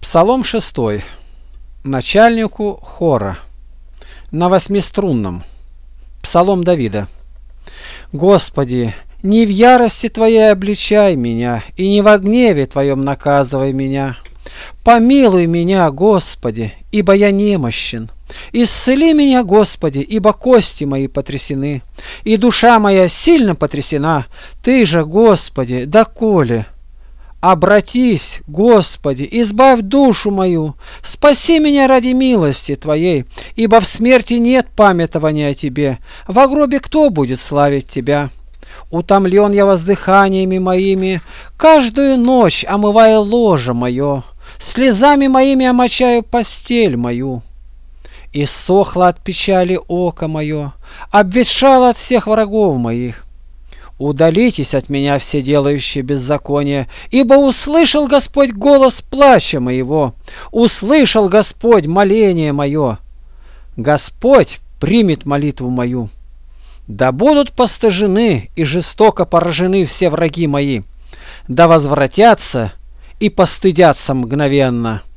Псалом 6. Начальнику хора. На восьмиструнном. Псалом Давида. Господи, не в ярости Твоей обличай меня, и не во гневе Твоем наказывай меня. Помилуй меня, Господи, ибо я немощен. Исцели меня, Господи, ибо кости мои потрясены, и душа моя сильно потрясена. Ты же, Господи, доколе? Обратись, Господи, избавь душу мою, спаси меня ради милости Твоей, ибо в смерти нет памятования о Тебе, во гробе кто будет славить Тебя? Утомлен я воздыханиями моими, каждую ночь омывая ложе мое, слезами моими омочаю постель мою. Иссохло от печали око мое, обветшало от всех врагов моих. Удалитесь от меня, все делающие беззаконие, ибо услышал Господь голос плача моего, услышал Господь моление мое. Господь примет молитву мою. Да будут постыжены и жестоко поражены все враги мои, да возвратятся и постыдятся мгновенно.